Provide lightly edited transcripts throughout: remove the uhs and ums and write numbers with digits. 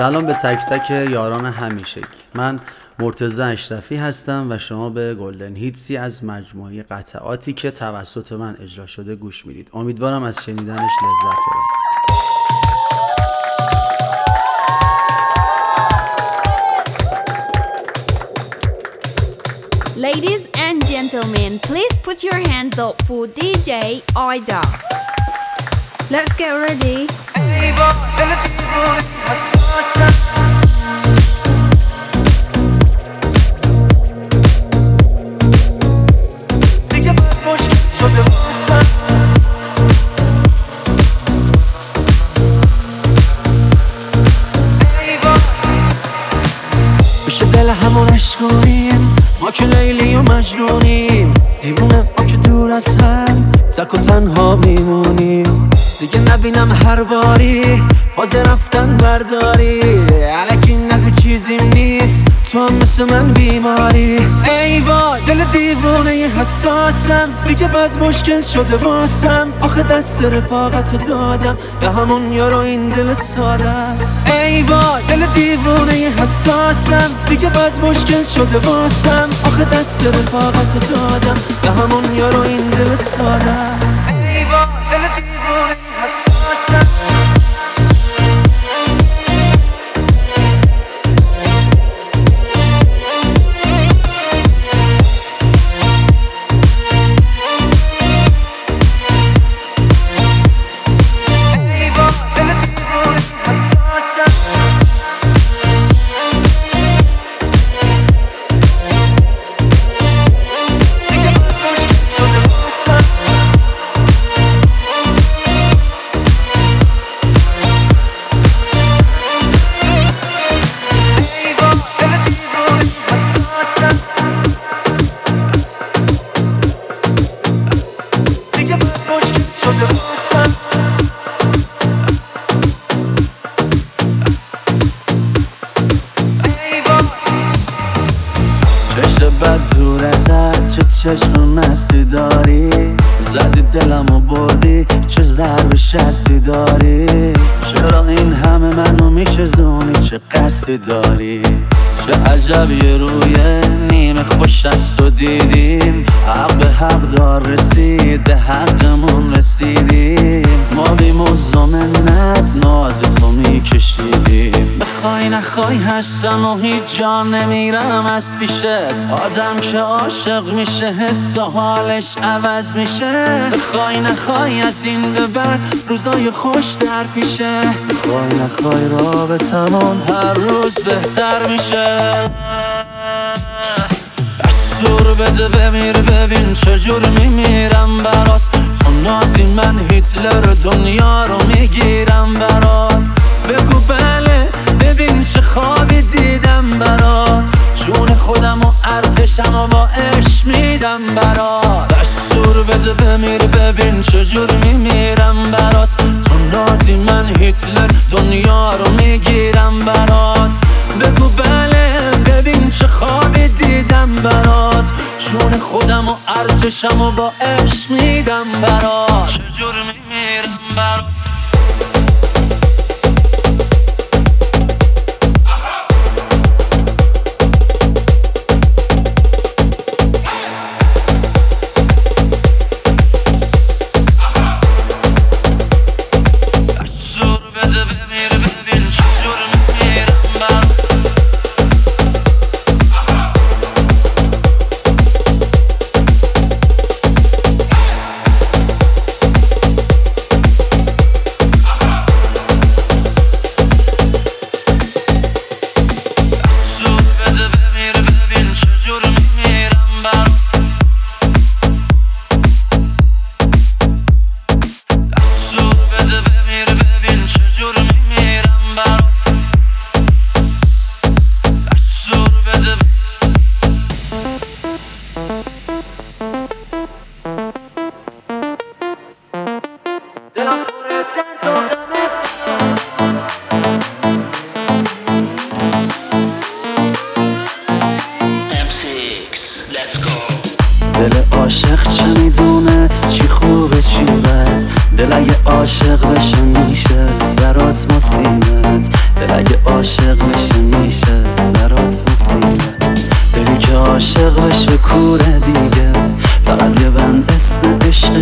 سلام به تک تک یاران همیشگی. من مرتضی اشرفی هستم و شما به گلدن هیتسی از مجموعه قطعاتی که توسط من اجرا شده گوش میدید. امیدوارم از شنیدنش لذت ببرید. Ladies and gentlemen, please put your hands up for DJ Ida. Let's get ready. بشه دل همونش کنیم، ما که لیلی و مجنونیم، دیوونه ما که دور از هم تک و تنها میمونیم. دیگه نبینم هر باری فاز رفتن برداری، الکی نگو چیزیم نیست، تو هم مثل من بیماری. ای وای دل دیوونه حساسم، دیگه بد مشکل شده واسم، آخه دست رفاقتو دادم به همون یارو این دل سادم. ای وای دل دیوونه حساسم، دیگه بد مشکل شده واسم، آخه دست رفاقتو دادم به همون یارو این دل سادم. ای وای دل دیوونه حساسم. چشم بد دور ازت، چه چشم مستی داری، زدی دلمو بردی، چه ضرب شستی داری. چرا این همه منو میشزونی، چه قصدی داری؟ چه عجب یه روی نیمه خوش از تو دیدیم، حق به حق دار رسید، به حقمون رسیدیم. ما بی مزد و منت ناز تو میکشیدیم، بخوای نخوای هستم و هیچ جا نمیرم از پیشت. آدم که عاشق میشه حس و حالش عوض میشه، بخوای نخوای از این به بعد روزای خوش در پیشه. بخوای نخوای رابطمون هر روز بهتر میشه. دستور بده بمیر، ببین چجور میمیرم برات، تو نازی من هیتلر دنیا رو میگیرم برات. بگو بله ببین چه خوابی دیدم برات، جون خودم و ارتشم و با عشق میدم برات. دستور بده بمیر، ببین چجور میمیرم برات، تو نازی من هیتلر دنیا رو میگیرم برات. بگو بله ببین چه خوابی دیدم برات، جون خودم و ارتشم و با عشق میدم برات. چجور میمیرم برات.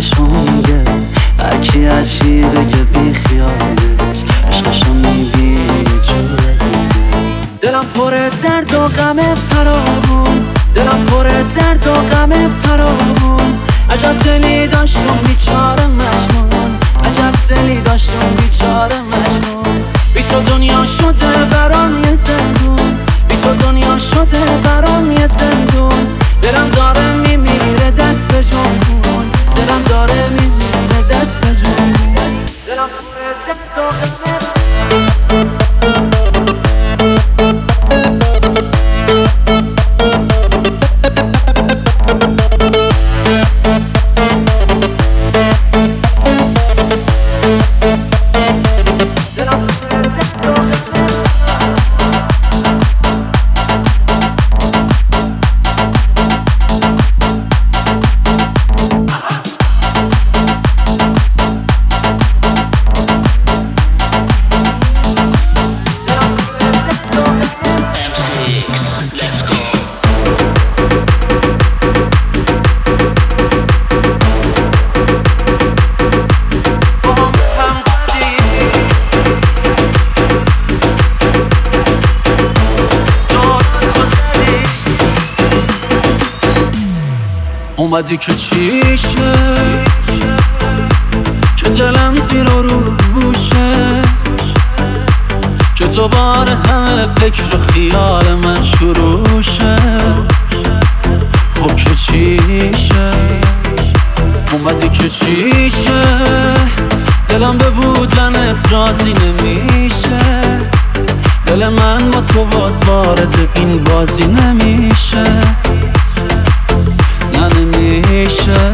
عشقشو میگه، هرکی هرچی بگه بی خیالش، عشقشو میبینی یه جوره دیگه. دلم پر درد و غم فراوون، دلم پر درد و غم فراوون. عجب دلی داشتم بیچاره مجنون، عجب دلی داشتم بیچاره مجنون. بی تو دنیا شده برام یه زندون، بی تو دنیا شده برام یه زندون. دلم داره میمیره دست به جون، دلم داره میمیره دست به جون. دلم پر درد و غم. اومدی که چیشه، که دلم زیر و روشه، که دوباره همه فکر و خیال من شروع شه. خب که چیشه، اومدی که چیشه، دلم به بودنت راضی نمیشه. دل من با تو باز وارد این بازی نمیشه، نمیشه.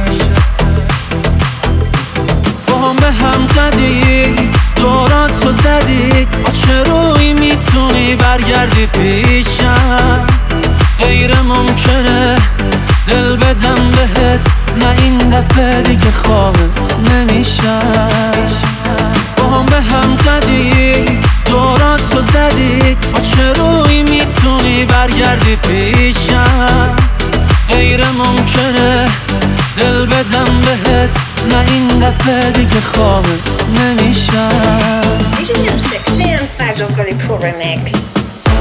با هم به هم زدی، دوراتو زدی، با چه روی میتونی برگردی پیشم؟ غیر ممکنه دل بدم بهت، نه این دفعه دیگه خوابت نمیشه. با هم به هم زدی، دوراتو زدی، با چه روی میتونی برگردی پیشم؟ غیر ممکنه دل بدم بهت، نه این دفعه دیگه خوابت نمیشه. DJ M6 and Sajo's Gully Pro Remix.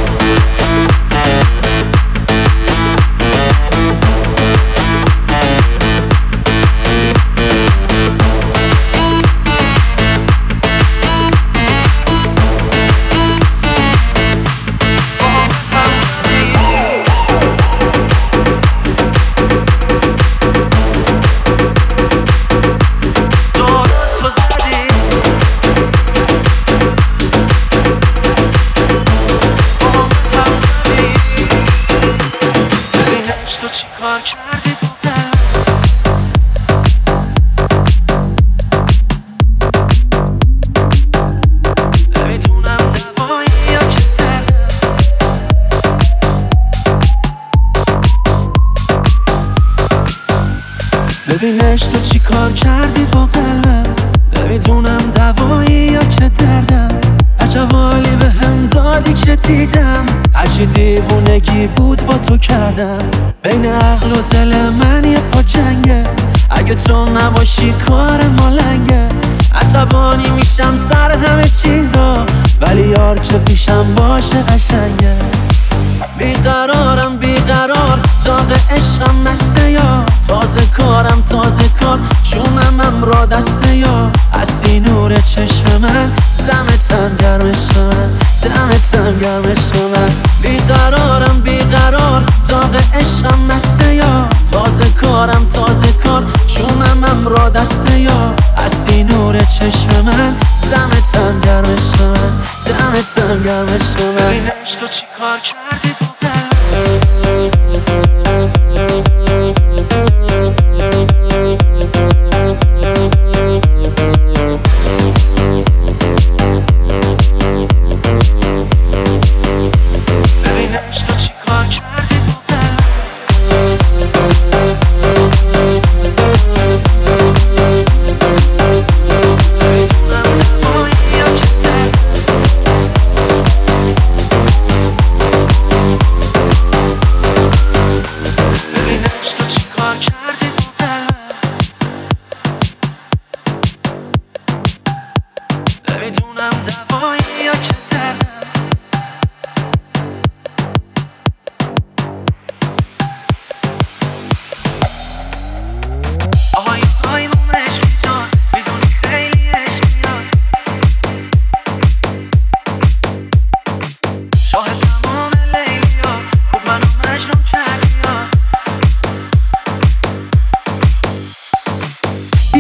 ببینش تو چی کار کردی با قلبم، نمیدونم دوایی یا که دردم. عجب حالی به هم دادی که دیدم، هرچی دیوونگی بود با تو کردم. بین عقل و دل من یه پا جنگه، اگه تو نباشی کار ما لنگه. عصبانی میشم سر همه چیزا، ولی یار که پیشم باشه قشنگه. بیقرارم بیقرار، داغ عشقم مسته یا تازه کارم تازه کار، جونم را دسته یا هستی نور چشم من، دمتم گرمش من، دمتم گرمش من. بیقرارم بیقرار، داغ عشقم مسته یا تازه کارم تازه کار، جونم را دسته یا هستی نور چشم من، دمتم گرمش من، دمتم گرمش من. ببینش تو چی کار کردی با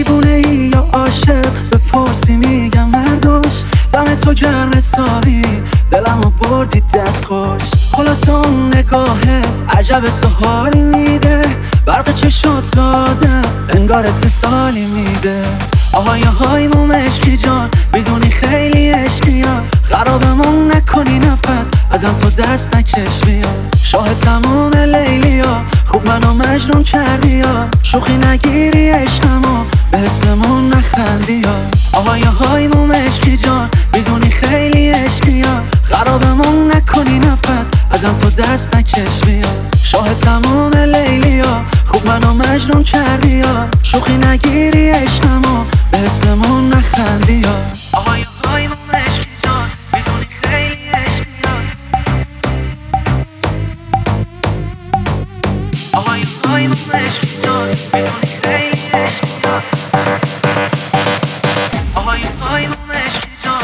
دیوونه ای یا عاشق بپرسی میگم مردوش دم تو گرم حسابی دلمو بردی دست خوش خلاص اون نگاهت عجب سحالی میده برق چشات دادم انگار اتصالی میده آهای آهای موم عشقی جان میدونی خیلی عشقی ها خرابمون نکنی نفس ازم تو دست نکش بیا شاه تموم لیلی ها خوب منو مجنون کردی ها شوخی نگیری عشقمو به اسممون نخندی ها آهای آهای موم عشقی جان میدونی خیلی عشقی ها خرابمون نکنی نفس ازم تو دست نکش بیا شاه تموم لیلی ها خوب منو مجنون کردی ها شوخی نگیری عشقمو به اسممون نخندی ها آهای آهای موم عشقی جان میدونی خیلی عشقی ها آهای آهای موم عشقی جان میدونی خیلی عشقی ها آهای آهای موم عشقی جان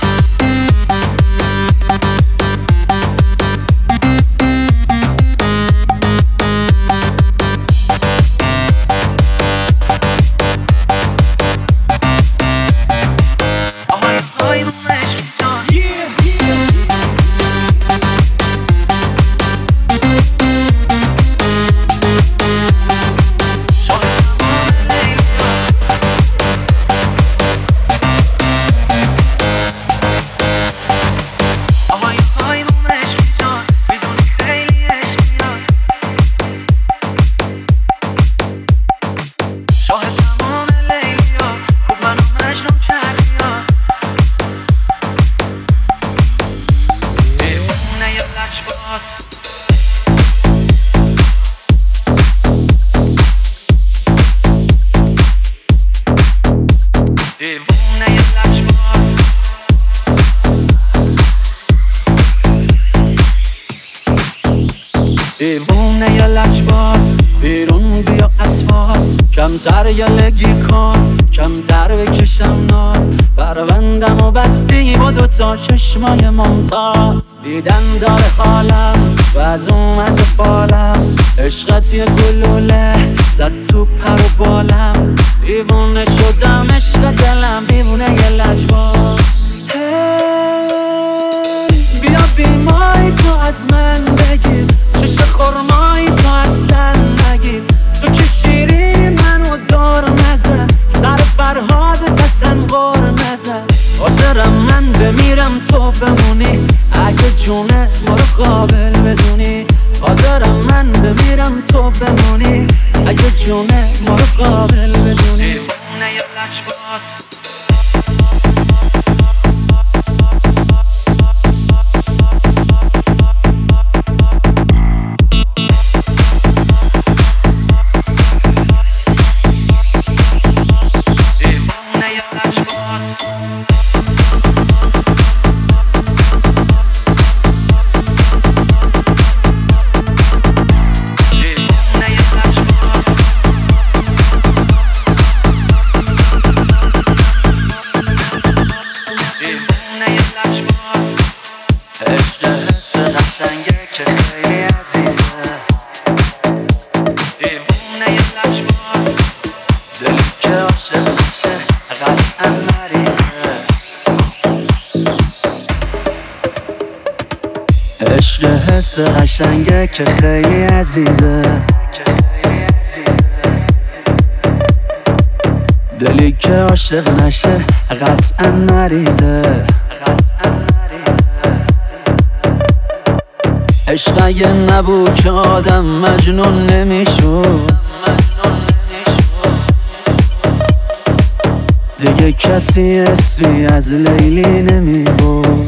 دیوونه یا لجباز بیرون بیا اسفاز کمتر یلگی کن کمتر بکشم ناز پروندم و بستی با دوتا چشمای ممتاز دیدن داره حالم و از اومد بالم عشقت یه گلوله زد تو پر و بالم دیوونه شدم عشق دلم دیوونه یه لجباز بیا بیمای تو از من بگیر چش خورمایی تو اصلا نگیر تو که شیری منو دار نزن سر فرهاد تسن غار نزن حاضرم من بمیرم تو بمونی اگه جونه ما رو قابل بدونی حاضرم من بمیرم تو بمونی اگه جونه ما رو قابل بدونی دیوونه یه لجباز عشق حس قشنگه که خیلی عزیزه دلی که عاشق نشه قطعا مریضه عشق اگه نبود که آدم مجنون نمیشد دیگه کسی اسمی از لیلی نمیبود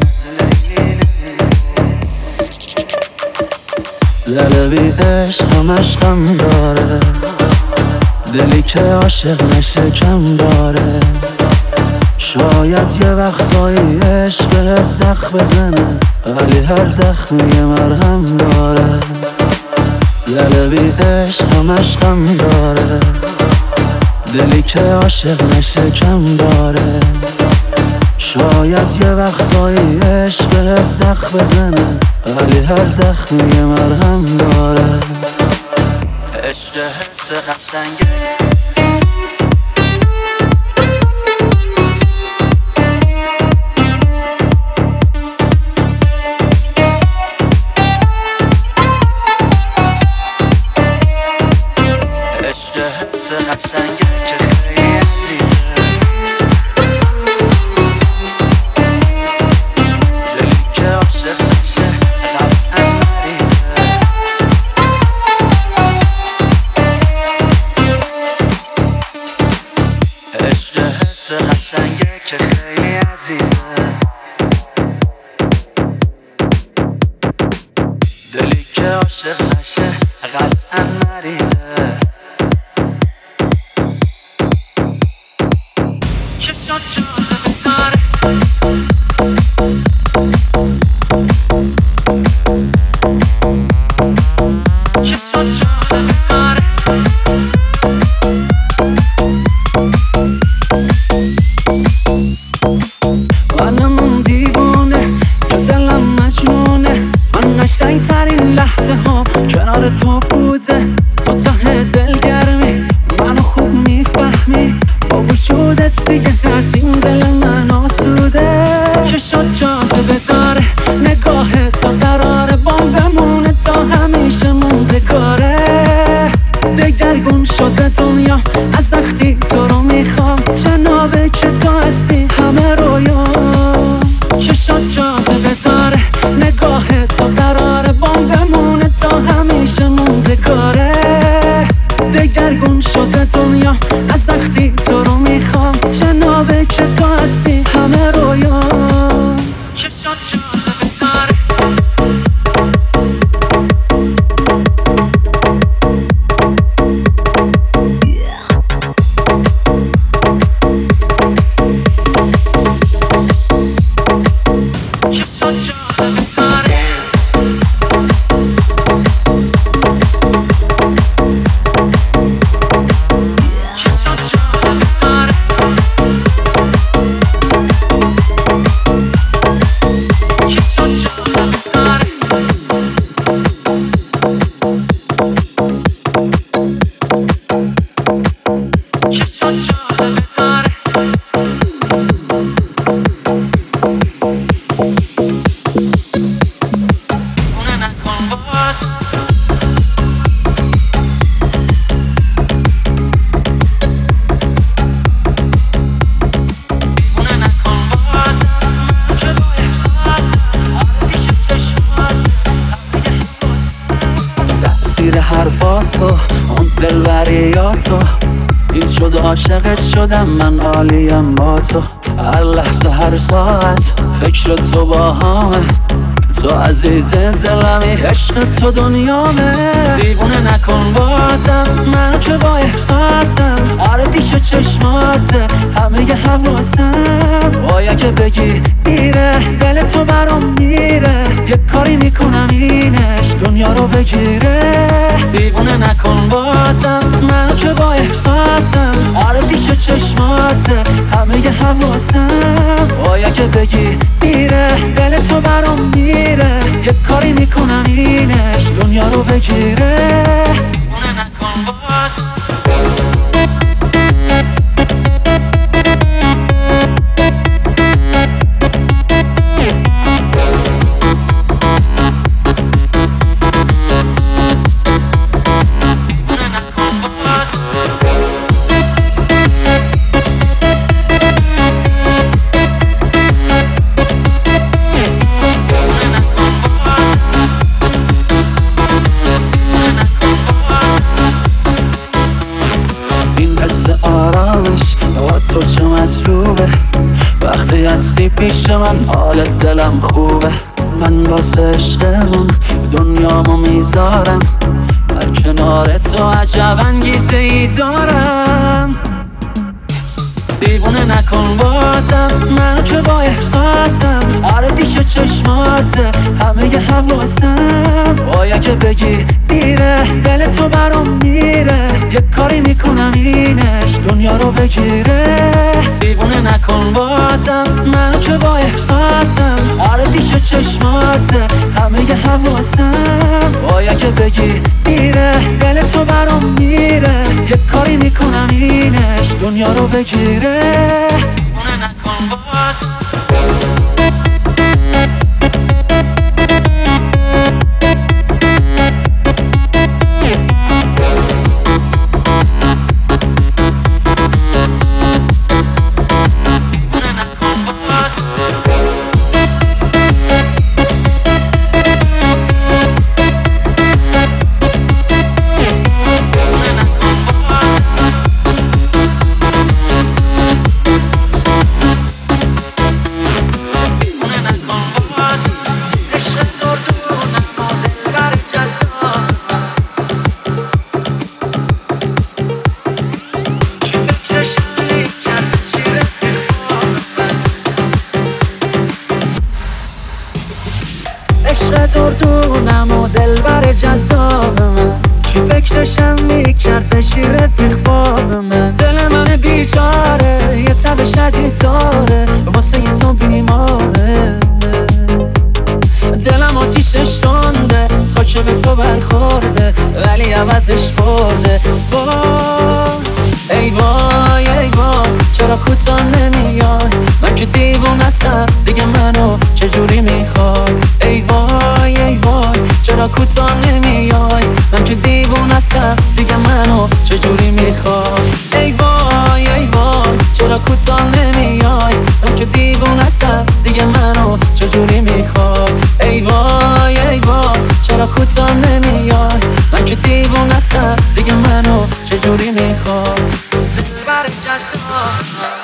دل بی عشق همشقم داره دلی که عاشق نشه کم داره شاید یه وقتایی عشق بهت زخم بزنه ولی هر زخمی مرهم داره دل بی عشق همشقم داره دلی که عاشق نشه کم داره شاید یه وقتایی عشق بهت زخم بزنه ولی هر زخمی مرهم داره عشق حس قشنگه حس قشنگه که خیلی عزیزه، دلی که عاشق نشه قطعا مریضه. چشات جاذبه داره، چشات جاذبه داره، منم دیوونه که دلم مجنونه، من قشنگ ترین لحظه ها کنار تو بوده. تو ته دلگرمی منو خوب میفهمی، با وجودت دیگه هست این دل من آسوده. چشات جاذبه داره، نگاه تا قراره بام بمونه، تا همیشه مونده کاره. دگرگون شده دنیا از وقتی تو رو میخوام، جنابه که تو هستی همه رویا. چشات جاذبه داره، نگاه تا قراره بام بمونه، تا همیشه مونده کاره. دگرگون شده دنیا از وقتی تو رو میخوام، جنابه که تو هستی همه رویا. چشات جاذبه داره، چشات جاذبه داره، چشات جاذبه داره، چشات جاذبه داره. چشات جاذبه داره، اونه نکن باز، اونه نکن باز، من که با احساسم آره پیش چشمات همه حواسم. تأثیر حرفاتو اون دلبریاتو این شد عاشقت شدم من، عالیم با تو. هر لحظه هر ساعت فکر تو با همه، تو عزیز دلمی عشق تو دنیامه. دیوونه نکن بازم منو که با احساسم آره پیش چشماته همه حواسم. باید که بگی میره دل تو برام میره، یک کاری میکنم اینش دنیا رو بگیره. دیوونه نکن بازم منو که با احساسم آره پیش چشماته همه حواسم. باید که بگی میره دل تو برام میره، یک کاری میکنم اینش دنیا رو بگیره. دیوونه نکن باز، دیوونه نکن باز، این حس آرامش با تو چه مطلوبه، وقتی هستی پیش من حالت دلم خوبه. من واسه عشقمون دنیامو میذارم، در کنار تو عجب انگیزه ای دارم. دیوونه نکن بازم منو که با احساسم آره پیش چشماته همه حواسم. باید که بگی میره دل تو برام میره، یک کاری میکنم اینش دنیا رو بگیره. دیوونه نکن بازم منو که با احساسم آره پیش چشماته همه حواسم. باید که بگی میره دل تو برام میره، یک کاری میکنم اینش دنیا رو بگیره. دیوونه نکن باز، دورتونم و دلبر جذاب من، چی فکرشم میکرد بشی رفیق خواب من. دل من بیچاره یه تب شدید داره، واسه یه تو بیماره. دلم آتیشش تنده تا که به تو برخورده، ولی عوضش برده. ای وای ای وای چرا کوتاه نمیای، من که دیوونتم دیگه منو چجوری میخوای. ای وای ای وای چرا کوتاه نمیای، من که دیوونتم دیگه منو چجوری میخوای. ای وای ای وای چرا کوتاه نمیای، من که دیوونتم دیگه منو چجوری میخوای. ای وای ای وای چرا کوتاه نمیای، من که دیوونتم دیگه منو چجوری میخوای. دلبر جذاب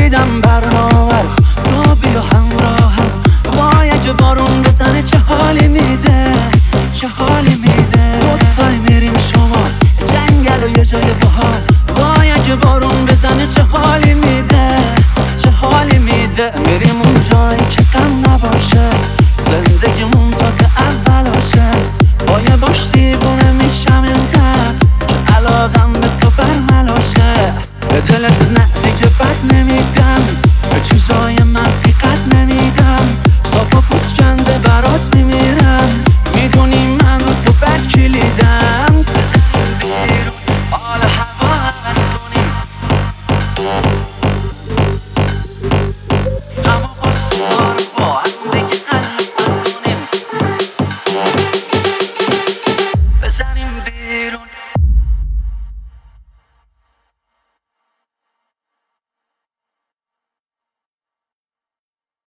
بارون بزنه چه حالی